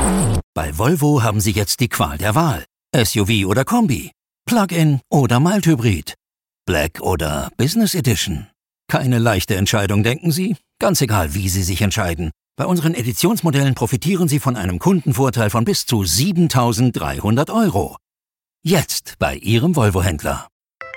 Bei Volvo haben Sie jetzt die Qual der Wahl. SUV oder Kombi, Plug-in oder Mild-Hybrid, Black oder Business Edition. Keine leichte Entscheidung, denken Sie? Ganz egal, wie Sie sich entscheiden. Bei unseren Editionsmodellen profitieren Sie von einem Kundenvorteil von bis zu 7.300 €. Jetzt bei Ihrem Volvo-Händler.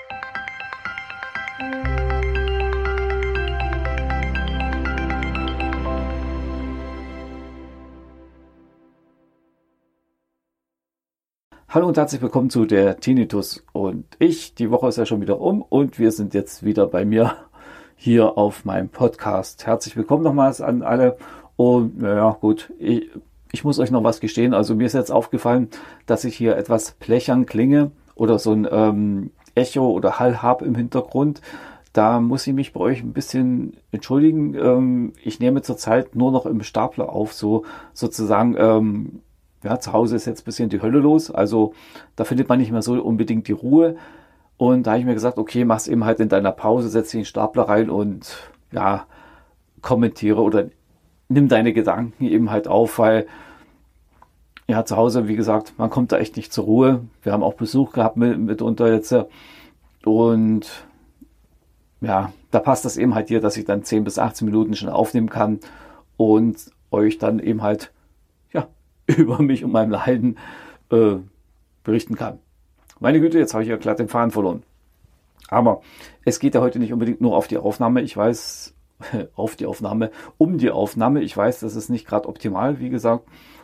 Hallo und herzlich willkommen zu der Tinnitus und ich. Die Woche ist ja schon wieder um und wir sind jetzt wieder bei mir hier auf meinem Podcast. Herzlich willkommen nochmals an alle und naja gut, ich muss euch noch was gestehen. Also mir ist jetzt aufgefallen, dass ich hier etwas blechern klinge oder so ein Echo oder Hall habe im Hintergrund. Da muss ich mich bei euch ein bisschen entschuldigen. Ich nehme zurzeit nur noch im Stapler auf, so sozusagen. Ja, zu Hause ist jetzt ein bisschen die Hölle los, also da findet man nicht mehr so unbedingt die Ruhe. Und da habe ich mir gesagt, okay, mach's eben halt in deiner Pause, setz dich in den Stapler rein und ja, kommentiere oder nimm deine Gedanken eben halt auf, weil ja, zu Hause, wie gesagt, man kommt da echt nicht zur Ruhe. Wir haben auch Besuch gehabt mitunter jetzt und ja, da passt das eben halt hier, dass ich dann 10 bis 18 Minuten schon aufnehmen kann und euch dann eben halt über mich und meinem Leiden berichten kann. Meine Güte, jetzt habe ich ja glatt den Faden verloren. Aber es geht ja heute nicht unbedingt nur auf die Aufnahme. Ich weiß, um die Aufnahme. Ich weiß, das ist nicht gerade optimal, wie gesagt.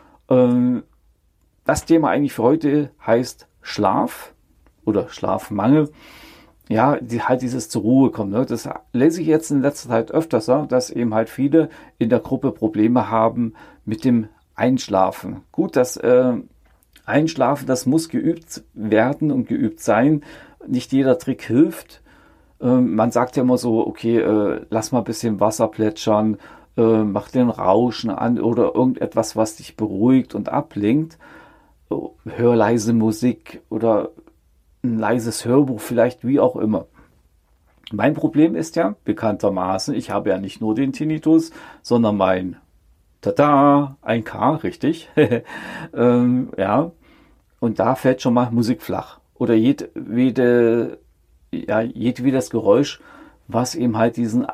Das Thema eigentlich für heute heißt Schlaf oder Schlafmangel. Ja, halt dieses zur Ruhe kommen. Ne? Das lese ich jetzt in letzter Zeit öfters, dass eben halt viele in der Gruppe Probleme haben mit dem Einschlafen. Gut, das Einschlafen, das muss geübt werden und geübt sein. Nicht jeder Trick hilft. Man sagt ja immer so, okay, lass mal ein bisschen Wasser plätschern, mach den Rauschen an oder irgendetwas, was dich beruhigt und ablenkt. Hör leise Musik oder ein leises Hörbuch vielleicht, wie auch immer. Mein Problem ist ja bekanntermaßen, ich habe ja nicht nur den Tinnitus, sondern mein Tada, ein K, richtig. Ja, und da fällt schon mal Musik flach. Oder jedwedes Geräusch, was eben halt diesen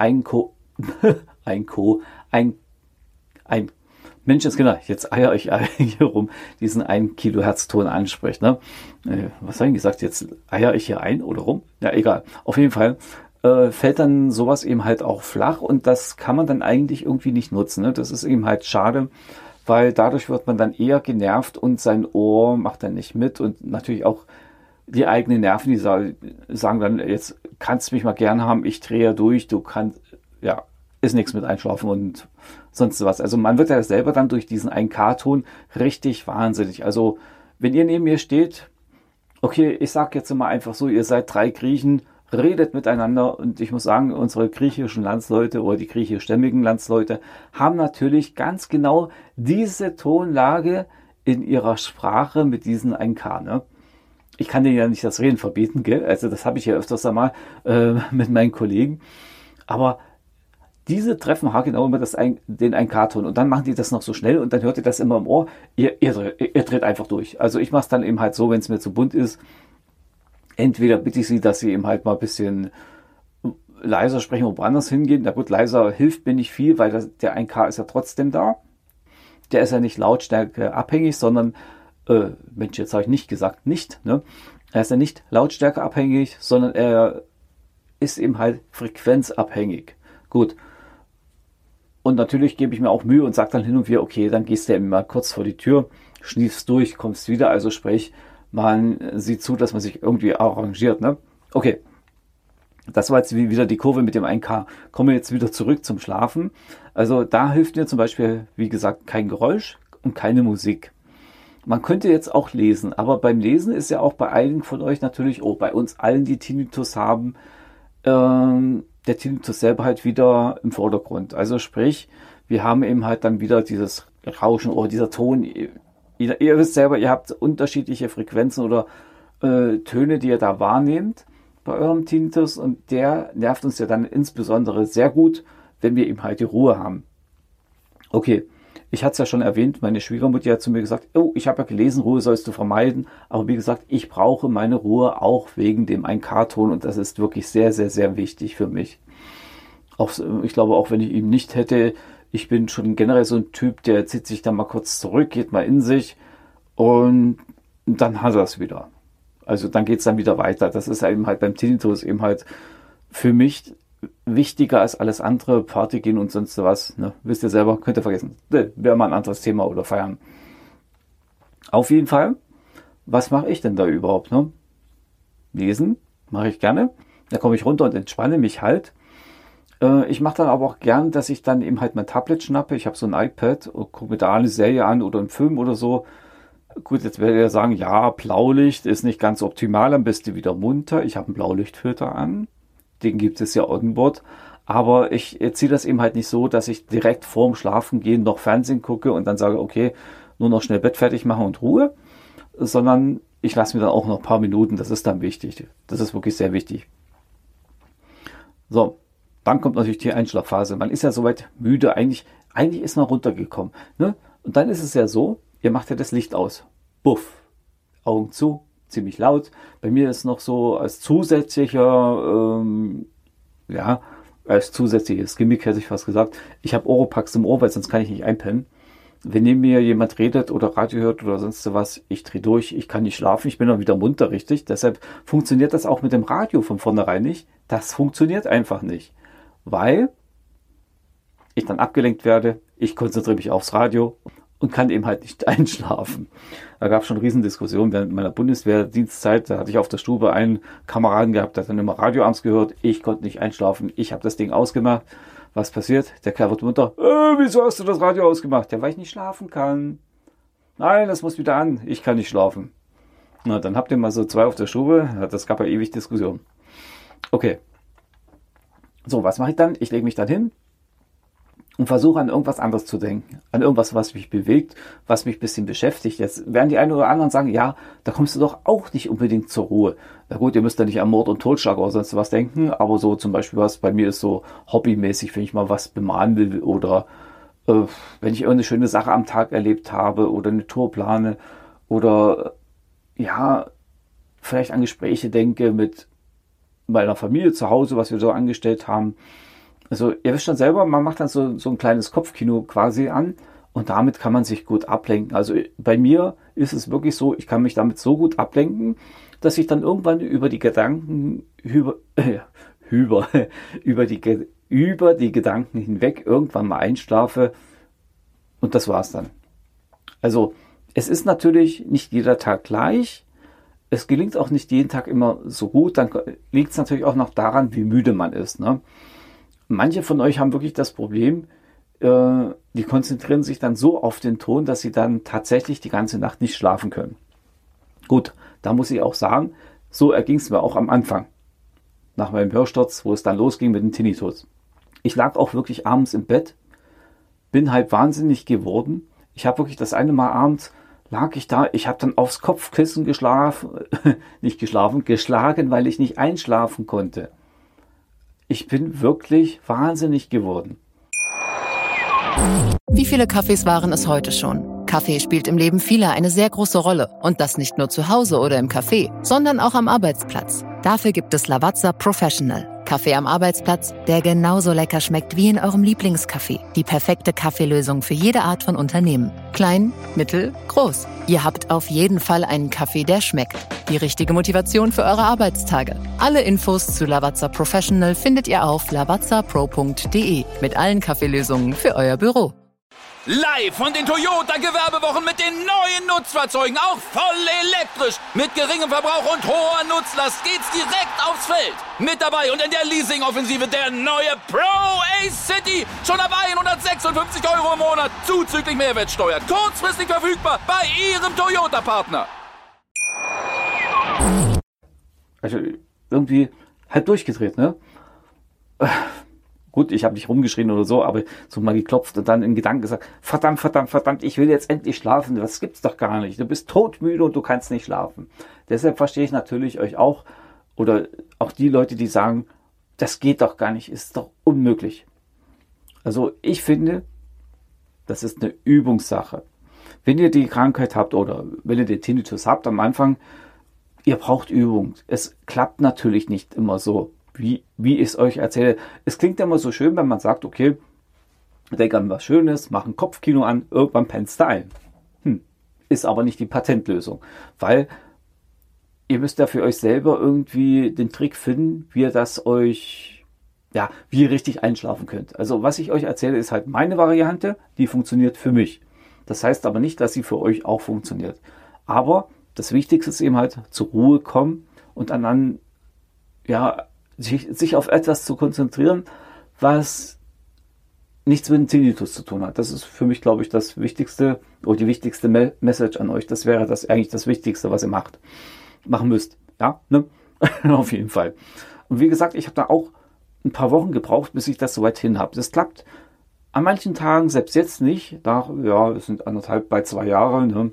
Menschenskinder, jetzt eier ich hier rum, diesen 1 Kilohertz Ton anspricht. Ne? Was habe ich gesagt? Jetzt eier ich hier ein oder rum? Ja, egal. Auf jeden Fall fällt dann sowas eben halt auch flach und das kann man dann eigentlich irgendwie nicht nutzen. Ne? Das ist eben halt schade, weil dadurch wird man dann eher genervt und sein Ohr macht dann nicht mit und natürlich auch die eigenen Nerven, die sagen dann, jetzt kannst du mich mal gern haben, ich drehe ja durch, du kannst, ja, ist nichts mit Einschlafen und sonst was. Also man wird ja selber dann durch diesen 1K-Ton richtig wahnsinnig. Also wenn ihr neben mir steht, okay, ich sag jetzt mal einfach so, ihr seid 3 Griechen, redet miteinander und ich muss sagen, unsere griechischen Landsleute oder die griechischstämmigen Landsleute haben natürlich ganz genau diese Tonlage in ihrer Sprache mit diesen 1K. Ne? Ich kann denen ja nicht das Reden verbieten, gell? Also das habe ich ja öfters einmal mit meinen Kollegen, aber diese treffen haargenau immer den 1K-Ton und dann machen die das noch so schnell und dann hört ihr das immer im Ohr, ihr dreht einfach durch. Also ich mache es dann eben halt so, wenn es mir zu bunt ist, entweder bitte ich sie, dass sie eben halt mal ein bisschen leiser sprechen und woanders hingehen. Na gut, leiser hilft mir nicht viel, weil der 1K ist ja trotzdem da. Der ist ja nicht Lautstärke abhängig, sondern, Mensch, jetzt habe ich nicht gesagt, nicht, ne? Er ist ja nicht Lautstärke abhängig, sondern er ist eben halt frequenzabhängig. Gut. Und natürlich gebe ich mir auch Mühe und sage dann hin und wieder, okay, dann gehst du ja mal kurz vor die Tür, schniefst durch, kommst wieder, also sprich, man sieht zu, dass man sich irgendwie arrangiert. Ne? Okay, das war jetzt wieder die Kurve mit dem 1K. Kommen wir jetzt wieder zurück zum Schlafen. Also da hilft mir zum Beispiel, wie gesagt, kein Geräusch und keine Musik. Man könnte jetzt auch lesen, aber beim Lesen ist ja auch bei einigen von euch natürlich, bei uns allen, die Tinnitus haben, der Tinnitus selber halt wieder im Vordergrund. Also sprich, wir haben eben halt dann wieder dieses Rauschen oder dieser Ton. Ihr wisst selber, ihr habt unterschiedliche Frequenzen oder Töne, die ihr da wahrnehmt bei eurem Tinnitus und der nervt uns ja dann insbesondere sehr gut, wenn wir eben halt die Ruhe haben. Okay, Ich hatte es ja schon erwähnt, meine Schwiegermutter hat zu mir gesagt, oh, ich habe ja gelesen, Ruhe sollst du vermeiden. Aber wie gesagt, ich brauche meine Ruhe auch wegen dem 1K-Ton und das ist wirklich sehr, sehr, sehr wichtig für mich. Auch, ich glaube, auch wenn ich ihn nicht hätte, ich bin schon generell so ein Typ, der zieht sich dann mal kurz zurück, geht mal in sich und dann hat er es wieder. Also dann geht es dann wieder weiter. Das ist eben halt beim Tinnitus eben halt für mich wichtiger als alles andere, Party gehen und sonst was. Ne? Wisst ihr selber, könnt ihr vergessen. Wäre mal ein anderes Thema oder feiern. Auf jeden Fall, was mache ich denn da überhaupt? Ne? Lesen mache ich gerne. Da komme ich runter und entspanne mich halt. Ich mache dann aber auch gern, dass ich dann eben halt mein Tablet schnappe. Ich habe so ein iPad und gucke mir da eine Serie an oder einen Film oder so. Gut, jetzt werdet ihr sagen, ja, Blaulicht ist nicht ganz optimal, am besten wieder munter. Ich habe einen Blaulichtfilter an. Den gibt es ja onboard. Aber ich ziehe das eben halt nicht so, dass ich direkt vorm Schlafengehen noch Fernsehen gucke und dann sage, okay, nur noch schnell Bett fertig machen und Ruhe. Sondern ich lasse mir dann auch noch ein paar Minuten, das ist dann wichtig. Das ist wirklich sehr wichtig. So. Dann kommt natürlich die Einschlafphase. Man ist ja soweit müde, eigentlich ist man runtergekommen. Ne? Und dann ist es ja so, ihr macht ja das Licht aus. Buff. Augen zu, ziemlich laut. Bei mir ist noch so als zusätzlicher, als zusätzliches Gimmick hätte ich fast gesagt, ich habe Oropax im Ohr, weil sonst kann ich nicht einpennen. Wenn neben mir jemand redet oder Radio hört oder sonst was, ich drehe durch, ich kann nicht schlafen, ich bin dann wieder munter, richtig. Deshalb funktioniert das auch mit dem Radio von vornherein nicht. Das funktioniert einfach nicht. Weil ich dann abgelenkt werde, ich konzentriere mich aufs Radio und kann eben halt nicht einschlafen. Da gab es schon Riesendiskussionen während meiner Bundeswehrdienstzeit. Da hatte ich auf der Stube einen Kameraden gehabt, der hat dann immer Radio abends gehört. Ich konnte nicht einschlafen. Ich habe das Ding ausgemacht. Was passiert? Der Kerl wird munter. Wieso hast du das Radio ausgemacht? Ja, weil ich nicht schlafen kann. Nein, das muss wieder an. Ich kann nicht schlafen. Na, dann habt ihr mal so zwei auf der Stube. Das gab ja ewig Diskussionen. Okay. So, was mache ich dann? Ich lege mich dann hin und versuche an irgendwas anderes zu denken. An irgendwas, was mich bewegt, was mich ein bisschen beschäftigt. Jetzt werden die einen oder anderen sagen, ja, da kommst du doch auch nicht unbedingt zur Ruhe. Na gut, ihr müsst ja nicht an Mord und Totschlag oder sonst was denken, aber so zum Beispiel was bei mir ist so hobbymäßig, wenn ich mal was bemalen will oder wenn ich irgendeine schöne Sache am Tag erlebt habe oder eine Tour plane oder ja, vielleicht an Gespräche denke mit meiner Familie zu Hause, was wir so angestellt haben. Also ihr wisst schon selber, man macht dann so ein kleines Kopfkino quasi an und damit kann man sich gut ablenken. Also bei mir ist es wirklich so, ich kann mich damit so gut ablenken, dass ich dann irgendwann über die Gedanken über die Gedanken hinweg irgendwann mal einschlafe und das war's dann. Also es ist natürlich nicht jeder Tag gleich. Es gelingt auch nicht jeden Tag immer so gut. Dann liegt es natürlich auch noch daran, wie müde man ist. Ne? Manche von euch haben wirklich das Problem, die konzentrieren sich dann so auf den Ton, dass sie dann tatsächlich die ganze Nacht nicht schlafen können. Gut, da muss ich auch sagen, so erging es mir auch am Anfang. Nach meinem Hörsturz, wo es dann losging mit dem Tinnitus. Ich lag auch wirklich abends im Bett, bin halb wahnsinnig geworden. Ich habe wirklich das eine Mal abends lag ich da, ich habe dann aufs Kopfkissen geschlagen, weil ich nicht einschlafen konnte. Ich bin wirklich wahnsinnig geworden. Wie viele Kaffees waren es heute schon? Kaffee spielt im Leben vieler eine sehr große Rolle. Und das nicht nur zu Hause oder im Café, sondern auch am Arbeitsplatz. Dafür gibt es Lavazza Professional. Kaffee am Arbeitsplatz, der genauso lecker schmeckt wie in eurem Lieblingscafé. Die perfekte Kaffeelösung für jede Art von Unternehmen. Klein, mittel, groß. Ihr habt auf jeden Fall einen Kaffee, der schmeckt. Die richtige Motivation für eure Arbeitstage. Alle Infos zu Lavazza Professional findet ihr auf lavazzapro.de mit allen Kaffeelösungen für euer Büro. Live von den Toyota-Gewerbewochen mit den neuen Nutzfahrzeugen, auch voll elektrisch. Mit geringem Verbrauch und hoher Nutzlast geht's direkt aufs Feld. Mit dabei und in der Leasing-Offensive der neue Pro-Ace City. Schon ab 156 € im Monat, zuzüglich Mehrwertsteuer. Kurzfristig verfügbar bei Ihrem Toyota-Partner. Also irgendwie halt durchgedreht, ne? Gut, ich habe nicht rumgeschrien oder so, aber so mal geklopft und dann in Gedanken gesagt, verdammt, ich will jetzt endlich schlafen. Das gibt's doch gar nicht. Du bist todmüde und du kannst nicht schlafen. Deshalb verstehe ich natürlich euch auch oder auch die Leute, die sagen, das geht doch gar nicht, ist doch unmöglich. Also ich finde, Das ist eine Übungssache. Wenn ihr die Krankheit habt oder wenn ihr den Tinnitus habt am Anfang, ihr braucht Übung. Es klappt natürlich nicht immer so, wie ich es euch erzähle. Es klingt immer so schön, wenn man sagt, okay, denk an was Schönes, mach ein Kopfkino an, irgendwann pennst du ein. Ist aber nicht die Patentlösung, weil ihr müsst ja für euch selber irgendwie den Trick finden, wie ihr das euch, ja, wie ihr richtig einschlafen könnt. Also was ich euch erzähle, ist halt meine Variante, die funktioniert für mich. Das heißt aber nicht, dass sie für euch auch funktioniert. Aber das Wichtigste ist eben halt zur Ruhe kommen und dann ja, sich auf etwas zu konzentrieren, was nichts mit dem Tinnitus zu tun hat. Das ist für mich, glaube ich, das Wichtigste oder die wichtigste Message an euch. Das wäre das eigentlich das Wichtigste, was ihr machen müsst. Ja, ne? Auf jeden Fall. Und wie gesagt, ich habe da auch ein paar Wochen gebraucht, bis ich das soweit hin habe. Das klappt an manchen Tagen, selbst jetzt nicht. Es sind 1,5 bei 2 Jahre. Ne?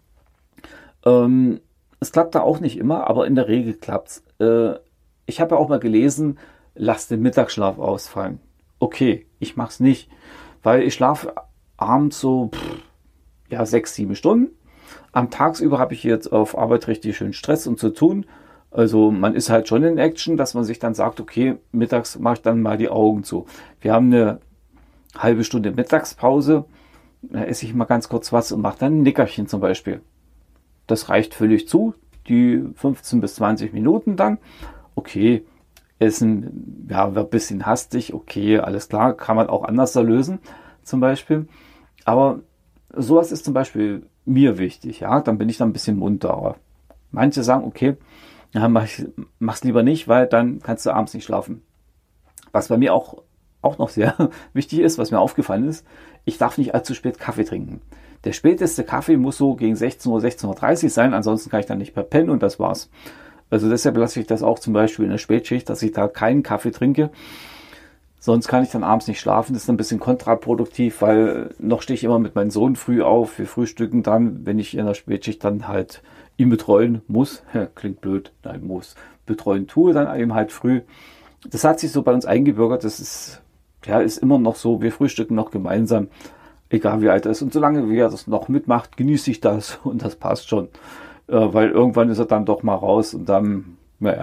Es klappt da auch nicht immer, aber in der Regel klappt's. Ich habe ja auch mal gelesen, lasst den Mittagsschlaf ausfallen. Okay, ich mache es nicht, weil ich schlafe abends so 6, 7 Stunden. Am Tagsüber habe ich jetzt auf Arbeit richtig schön Stress und zu tun. Also man ist halt schon in Action, dass man sich dann sagt, okay, mittags mache ich dann mal die Augen zu. Wir haben eine halbe Stunde Mittagspause, da esse ich mal ganz kurz was und mache dann ein Nickerchen zum Beispiel. Das reicht völlig zu, die 15 bis 20 Minuten dann. Okay, Essen, ja, wird ein bisschen hastig, okay, alles klar, kann man auch anders lösen, zum Beispiel. Aber sowas ist zum Beispiel mir wichtig, ja, dann bin ich dann ein bisschen munterer. Manche sagen, okay, ja, mach's lieber nicht, weil dann kannst du abends nicht schlafen. Was bei mir auch noch sehr wichtig ist, was mir aufgefallen ist, ich darf nicht allzu spät Kaffee trinken. Der späteste Kaffee muss so gegen 16 Uhr, 16.30 Uhr sein, ansonsten kann ich dann nicht mehr pennen und das war's. Also deshalb lasse ich das auch zum Beispiel in der Spätschicht, dass ich da keinen Kaffee trinke. Sonst kann ich dann abends nicht schlafen. Das ist ein bisschen kontraproduktiv, weil noch stehe ich immer mit meinem Sohn früh auf. Wir frühstücken dann, wenn ich in der Spätschicht dann halt ihn betreuen muss. Klingt blöd, nein, muss. Betreuen tue dann eben halt früh. Das hat sich so bei uns eingebürgert. Das ist immer noch so. Wir frühstücken noch gemeinsam, egal wie alt er ist. Und solange er das noch mitmacht, genieße ich das und das passt schon. Weil irgendwann ist er dann doch mal raus und dann,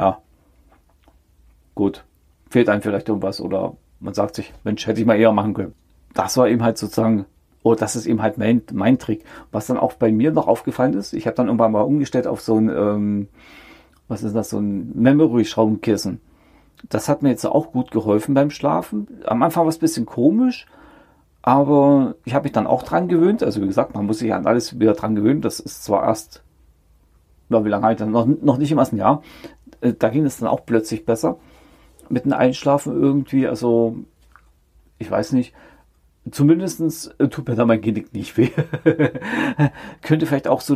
gut, fehlt einem vielleicht irgendwas oder man sagt sich, Mensch, hätte ich mal eher machen können. Das war eben halt sozusagen, das ist eben halt mein Trick. Was dann auch bei mir noch aufgefallen ist, ich habe dann irgendwann mal umgestellt auf so ein, so ein Memory-Schraubenkissen. Das hat mir jetzt auch gut geholfen beim Schlafen. Am Anfang war es ein bisschen komisch, aber ich habe mich dann auch dran gewöhnt. Also wie gesagt, man muss sich an alles wieder dran gewöhnen. Das ist zwar erst, wie lange halt dann noch nicht im ersten Jahr. Da ging es dann auch plötzlich besser. Mit dem Einschlafen irgendwie, also ich weiß nicht, zumindest tut mir da mein Genick nicht weh. Könnte vielleicht auch so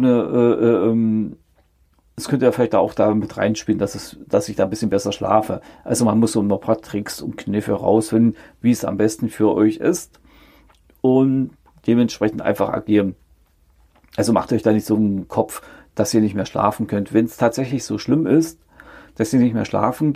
es könnte ja vielleicht auch da mit reinspielen, dass ich da ein bisschen besser schlafe. Also man muss so ein paar Tricks und Kniffe rausfinden, wie es am besten für euch ist und dementsprechend einfach agieren. Also macht euch da nicht so einen Kopf, dass ihr nicht mehr schlafen könnt. Wenn es tatsächlich so schlimm ist, dass ihr nicht mehr schlafen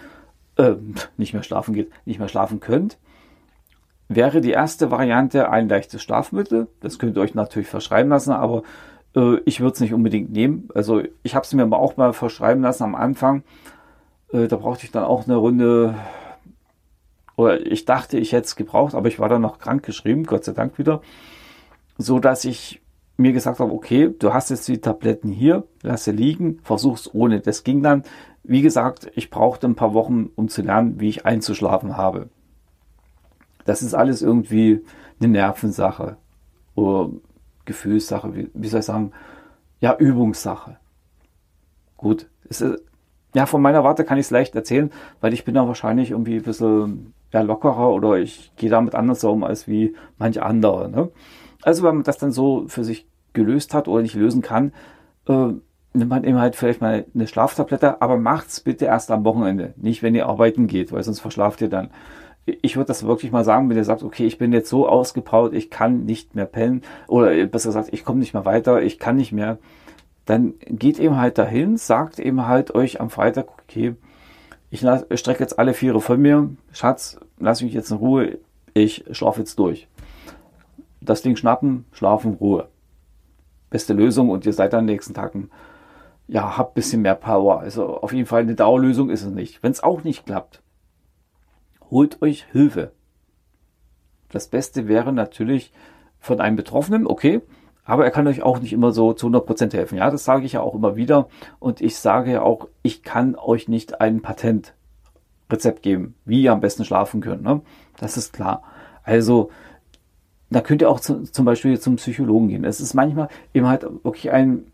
könnt, wäre die erste Variante ein leichtes Schlafmittel. Das könnt ihr euch natürlich verschreiben lassen, aber ich würde es nicht unbedingt nehmen. Also ich habe es mir auch mal verschreiben lassen am Anfang. Da brauchte ich dann auch eine Runde, oder ich dachte, ich hätte es gebraucht, aber ich war dann noch krank geschrieben, Gott sei Dank wieder, so dass ich mir gesagt habe, okay, du hast jetzt die Tabletten hier, lass sie liegen, versuch's ohne. Das ging dann, wie gesagt, ich brauchte ein paar Wochen, um zu lernen, wie ich einzuschlafen habe. Das ist alles irgendwie eine Nervensache oder Gefühlssache, wie soll ich sagen, ja, Übungssache. Gut, von meiner Warte kann ich es leicht erzählen, weil ich bin da wahrscheinlich irgendwie ein bisschen lockerer oder ich gehe damit anders um als wie manche andere, ne? Also wenn man das dann so für sich gelöst hat oder nicht lösen kann, nimmt man eben halt vielleicht mal eine Schlaftablette, aber macht's bitte erst am Wochenende, nicht wenn ihr arbeiten geht, weil sonst verschlaft ihr dann. Ich würde das wirklich mal sagen, wenn ihr sagt, okay, ich bin jetzt so ausgepowert, ich kann nicht mehr pennen oder besser gesagt, ich komme nicht mehr weiter, ich kann nicht mehr, dann geht eben halt dahin, sagt eben halt euch am Freitag, okay, ich strecke jetzt alle Viere von mir, Schatz, lass mich jetzt in Ruhe, ich schlafe jetzt durch. das Ding schnappen, schlafen, Ruhe. Beste Lösung und ihr seid dann am nächsten Tag habt ein bisschen mehr Power. Also auf jeden Fall eine Dauerlösung ist es nicht. Wenn es auch nicht klappt, holt euch Hilfe. Das Beste wäre natürlich von einem Betroffenen, okay, aber er kann euch auch nicht immer so zu 100% helfen. Ja, das sage ich ja auch immer wieder. Und ich sage ja auch, ich kann euch nicht ein Patentrezept geben, wie ihr am besten schlafen könnt. Ne? Das ist klar. Also, da könnt ihr auch zum Beispiel zum Psychologen gehen. Es ist manchmal eben halt wirklich ein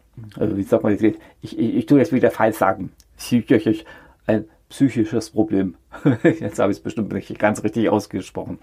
tue jetzt wieder falsch sagen, ein psychisches Problem. Jetzt habe ich es bestimmt nicht ganz richtig ausgesprochen.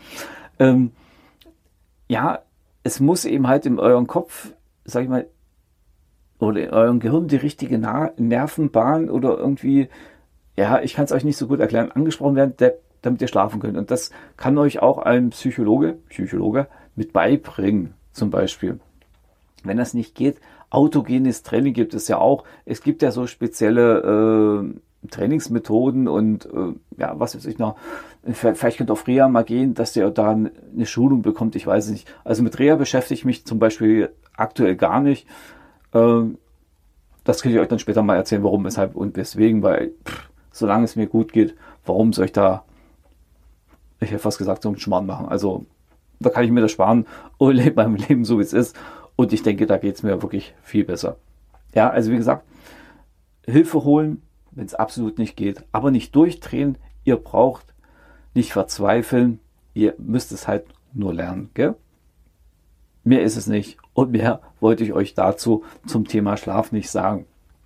Es muss eben halt in eurem Kopf, sag ich mal, oder in eurem Gehirn die richtige Nervenbahn oder irgendwie, ich kann es euch nicht so gut erklären, angesprochen werden, damit ihr schlafen könnt. Und das kann euch auch ein Psychologe mit beibringen, zum Beispiel. Wenn das nicht geht, autogenes Training gibt es ja auch. Es gibt ja so spezielle Trainingsmethoden und was weiß ich noch. Vielleicht könnt ihr auf Reha mal gehen, dass ihr da eine Schulung bekommt. Ich weiß es nicht. Also mit Reha beschäftige ich mich zum Beispiel aktuell gar nicht. Das kann ich euch dann später mal erzählen, warum, weshalb und weswegen, weil solange es mir gut geht, warum soll ich da, ich hätte fast gesagt, so einen Schmarrn machen. Also da kann ich mir das sparen und lebe mein Leben so, wie es ist. Und ich denke, da geht es mir wirklich viel besser. Ja, also wie gesagt, Hilfe holen, wenn es absolut nicht geht, aber nicht durchdrehen. Ihr braucht nicht verzweifeln. Ihr müsst es halt nur lernen. Gell? Mehr ist es nicht. Und mehr wollte ich euch dazu zum Thema Schlaf nicht sagen.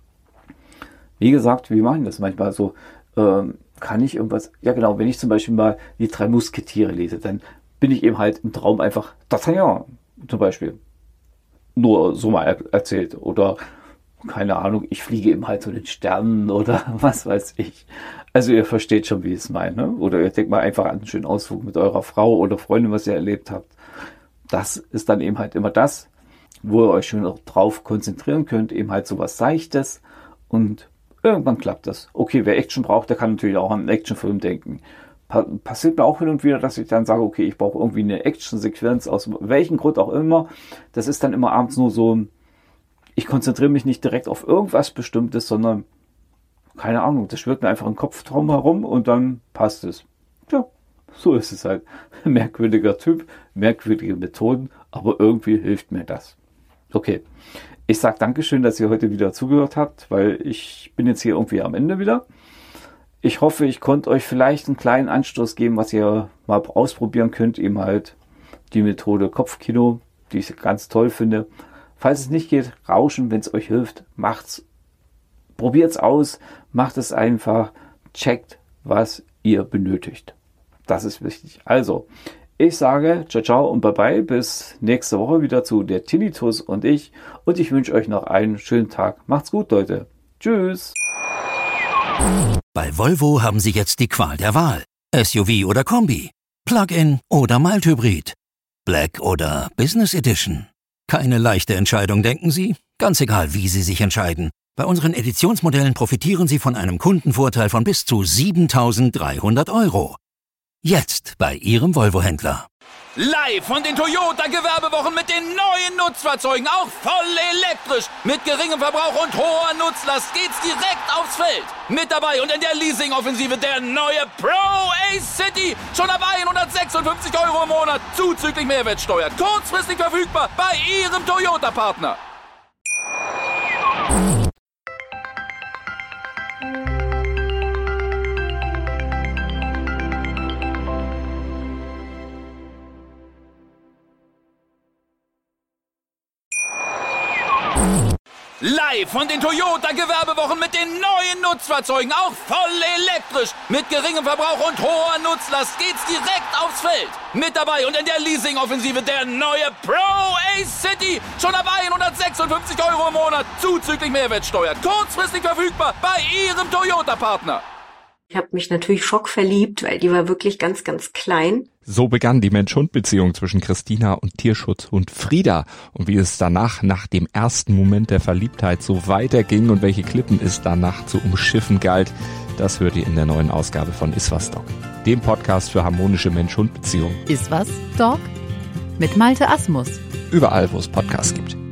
Wie gesagt, wir machen das manchmal so. Kann ich irgendwas, wenn ich zum Beispiel mal die 3 Musketiere lese, dann bin ich eben halt im Traum einfach D'Artagnan zum Beispiel. Nur so mal erzählt. Oder, keine Ahnung, ich fliege eben halt zu den Sternen oder was weiß ich. Also ihr versteht schon, wie ich es meine. Ne? Oder ihr denkt mal einfach an einen schönen Ausflug mit eurer Frau oder Freundin, was ihr erlebt habt. Das ist dann eben halt immer das, wo ihr euch schon drauf konzentrieren könnt. Eben halt so was Seichtes. Und irgendwann klappt das. Okay, wer Action braucht, der kann natürlich auch an einen Actionfilm denken. Passiert mir auch hin und wieder, dass ich dann sage, okay, ich brauche irgendwie eine Action-Sequenz, aus welchem Grund auch immer. Das ist dann immer abends nur so, ich konzentriere mich nicht direkt auf irgendwas Bestimmtes, sondern, keine Ahnung, das schwirrt mir einfach im Kopf drum herum und dann passt es. Ja, so ist es halt. Merkwürdiger Typ, merkwürdige Methoden, aber irgendwie hilft mir das. Okay, ich sage Dankeschön, dass ihr heute wieder zugehört habt, weil ich bin jetzt hier irgendwie am Ende wieder. Ich hoffe, ich konnte euch vielleicht einen kleinen Anstoß geben, was ihr mal ausprobieren könnt. Eben halt die Methode Kopfkino, die ich ganz toll finde. Falls es nicht geht, rauschen, wenn es euch hilft, macht's. Probiert's aus, macht es einfach, checkt, was ihr benötigt. Das ist wichtig. Also, ich sage ciao, ciao und bye bye. Bis nächste Woche wieder zu der Tinnitus und ich. Und ich wünsche euch noch einen schönen Tag. Macht's gut, Leute. Tschüss. Bei Volvo haben Sie jetzt die Qual der Wahl. SUV oder Kombi, Plug-in oder Mild-Hybrid, Black oder Business Edition. Keine leichte Entscheidung, denken Sie? Ganz egal, wie Sie sich entscheiden. Bei unseren Editionsmodellen profitieren Sie von einem Kundenvorteil von bis zu 7.300 €. Jetzt bei Ihrem Volvo-Händler. Live von den Toyota-Gewerbewochen mit den neuen Nutzfahrzeugen, auch voll elektrisch. Mit geringem Verbrauch und hoher Nutzlast geht's direkt aufs Feld. Mit dabei und in der Leasing-Offensive der neue Pro Ace City. Schon ab 156 € im Monat, zuzüglich Mehrwertsteuer. Kurzfristig verfügbar bei Ihrem Toyota-Partner. Live von den Toyota-Gewerbewochen mit den neuen Nutzfahrzeugen, auch voll elektrisch. Mit geringem Verbrauch und hoher Nutzlast geht's direkt aufs Feld. Mit dabei und in der Leasing-Offensive der neue Pro Ace City. Schon ab 156 € im Monat, zuzüglich Mehrwertsteuer. Kurzfristig verfügbar bei Ihrem Toyota-Partner. Ich habe mich natürlich schockverliebt, weil die war wirklich ganz, ganz klein. So begann die Mensch-Hund-Beziehung zwischen Christina und Tierschutzhund Frieda. Und wie es danach, nach dem ersten Moment der Verliebtheit, so weiterging und welche Klippen es danach zu umschiffen galt, das hört ihr in der neuen Ausgabe von Iswas Dog, dem Podcast für harmonische Mensch-Hund-Beziehungen. Ist was, Dog? mit Malte Asmus. Überall, wo es Podcasts gibt.